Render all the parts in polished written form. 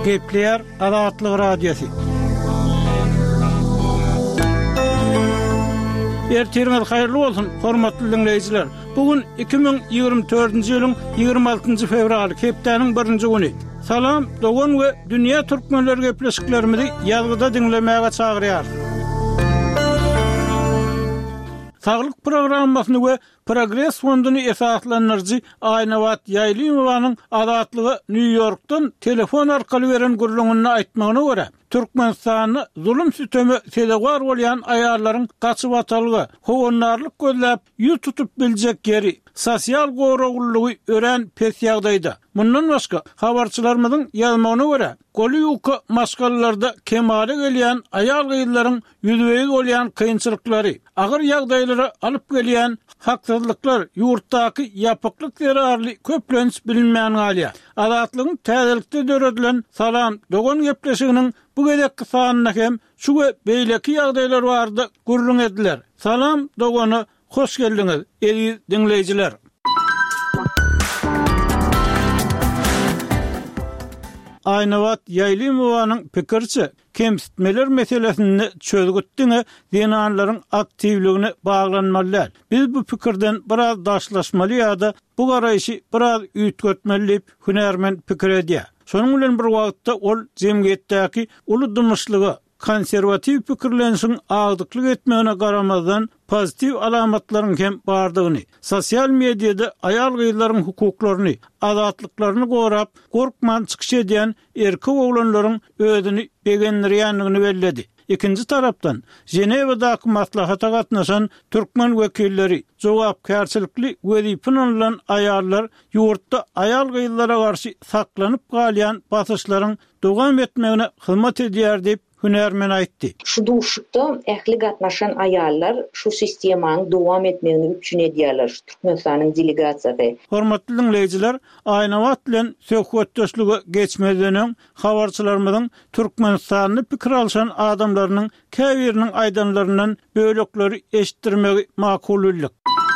Gepler Azatlyk Radiosu. Ertirňiz haýyrly bolsun, hormatly dinleýijiler. Bugün 2024-nji ýylyň 26-njy fevraly, hepdeniň 1-nji güni. Salam, dogan we dünýä türkmenleri gepleşiklerimizi ýazgyda dinlemäge çagyrýar. Sağlık programmasyny we Progress fonduny esaslandyrjy Aynawat Ýaýlymowanyň Azatlygy New York'tan telefon arkaly beren gurulmagyny aýtmagyna görä, Türkmenistany zulüm sütemi sedewar bolýan aýallaryň gaçyp atalgy, howanlarlyk gözläp ýurt tutup biljek ýeri, sosial goragullygy ören pes ýagdaýda. Mundan başga habarçylarymyzyň ýazmagyna görä, Goliyuka maskalarda kemale gelýän aýal gyýlaryň ýüzbegi bolýan kynçylyklary, agyr ýagdaýlara alyp gelýän haksızlıklar, yurttaky ýapyklyk zararly köplenç bilinmeýän galya. Azatlygyň täzelikde döredilen salam dogan gepleşiginiň bu gedek kysanyna hem şu beýleki ýagdaýlar bardy gurrun ediler. Salam dogany hoş geldiňiz, eri dinleýijiler. Aynawat Ýaýlymowanyň pikirçe, kemsitmeler meselesini çözgütdiňe dinanlaryň aktivligine baglanmalylar. Biz bu pikirden biraz daşlaşmaly ýa-da bu garaýşy biraz üýtgetmeli hünärmen pikir edýär. Şonuň bilen bir wagtda ol jemgyýetdäki uludymyşlygy, konserwativ pikirlenişiň agdyklyk etmegine garamazdan pozitiv alamatlaryň hem bardygyny, sosial mediada aýal gyýlaryň hukuklaryny, azatlyklaryny gorap, gorkman çykyş edýän erkek oglanlaryň özüni begendirýänligini belledi. İkinci tarapdan Jenewadaky maslahata gatnaşan türkmen wekilleri jogapkärçilikli wezipini alan aýallar ýurtda aýal gyýlara garşy saklanyp galýan basyşlaryň dowam etmegine hyzmat edýär diýip hünärmen aýtdy. Şu duşukda ähli gatnaşan aýallar şu sistemanyň dowam etmegini üçin edýärler. Türkmenistanyň delegasiýasy. Hormatly dinleýijiler, Aynawat bilen söhbetdeşligi geçmeden habarçylarymyzyň Türkmenistanyny pikir alşan adamlarynyň käbiriniň aýdanlaryndan bölekleri eşitdirmegi makullyk.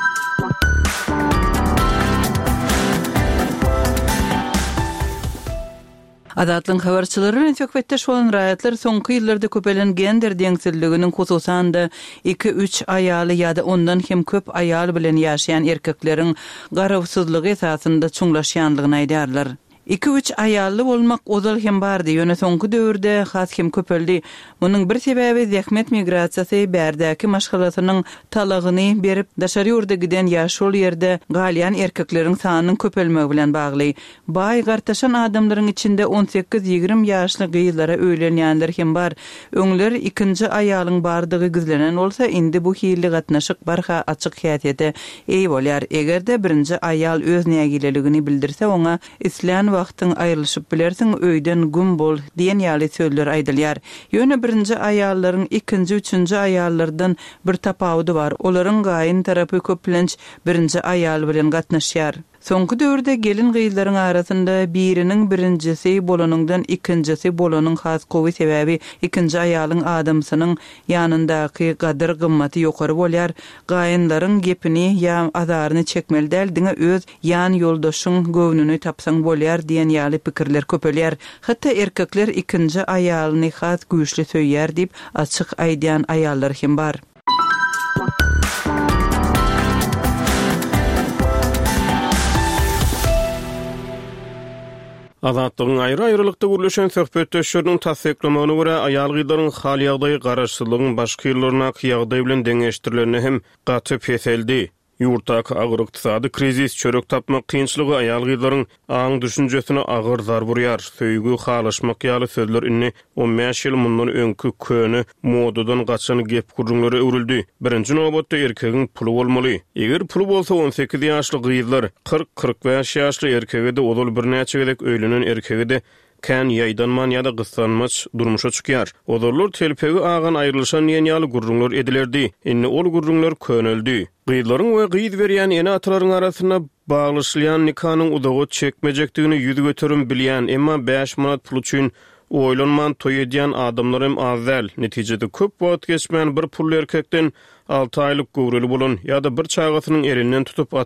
Azatlyň habarçylary bilen söhbetdeş bolan raýatlar soňky ýyllarda köpelen gender deňsizliginiň hususanda 2-3 aýaly ýa-da ondan hem köp aýal bilen ýaşaýan erkekleriň garawsyzlygy esasında çuňlaşýanlygyny aýdarlar. 2-3 aýally bolmak ozal hem bardy. Ýöne soňky döwürde has hem köpeldi. Munyň bir sebäbi zähmet migrasiýasy bärdäki maşgalatynyň talagyny berip daşary ýurda giden ýaşul ýerde galýan erkekleriň sanynyň köpelmegi bilen bagly. Baý gartaşan adamlaryň içinde 18-20 ýaşly gyýlara öýlenýänler hem bar. Öňler ikinji aýalyň bardygy gizlenen bolsa, indi bu hili gatnaşyk barha açyk häsiýete eý bolýar. Egerde birinji aýal öz nägileligini bildirse, oňa islan wagtyň aýrylyşyp bilersiň, öýden gün bol diýen ýaly sözler aýdylýar. Ýöne birinji aýallaryň ikinji, üçünji aýallardan bir tapawdy bar. Olaryň gaýyn tarapy köplenç birinji aýal bilen gatnaşýar. Soňky döwürde gelin gyýlaryň arasynda biriniň birincisi bolanyňdan ikincisi bolanyň has gowy sebäbi ikinji aýalyň adamsynyň ýanyndaky gadyr gymmaty ýokary bolýar. Gaýynlaryň gepini ýa azaryny çekmeli däl, diňe öz ýan ýoldaşyň göwnüni tapsaň bolýar diýen ýaly pikirler köpelýär. Hatda erkekler ikinji aýalyny has güýçli söýýär diýip açyk aýdýan aýallar hem bar. Azatlygyň aýry-aýrylykda gürleşen söhbetdeşleriň tasdiklamagyna görä aýal gyýlaryň hal ýagdaý garaşsyzlygyň başga ýyllarna ýagdaý bilen deňeşdirilenine hem gaty peseldi. Ýurtdaky agyr ykdysady krizis çörek tapmak kynçylygy aýal gyýlaryň aň düşünjesine agyr zar burýar. Söýgü, halaşmak ýaly sözler inni 15 ýyl mundan öňkü köni modadan gaçan gep gurrunlary öwrüldi. Birinji nowbatda erkegiň puly bolmaly. Eger puly bolsa 18 ýaşly gyýlar 40-45 ýaşly erkege de odol bir näçe gedek öýlenen erkege de kän ýaýdanman ýa-da gyslanmaç durmuşa çykýar. Odollar telpegi agan aýrylşan ýenýaly gurrunlar edilerdi. Inni ol gurrunlar köneldi. Gyýlaryň we gyýd berýän ene atalaryň arasyna baglaşylýan nikanyň udagy çekmejekdigini ýüzü göterim bilýän, emma 5 manat pul üçin oýlanman toý edýän adamlarym azal. Netijede köp wagt geçmän bir pully erkekden 6 aýlyk gowrely bolan ýa-da bir çagasynyň erinden tutup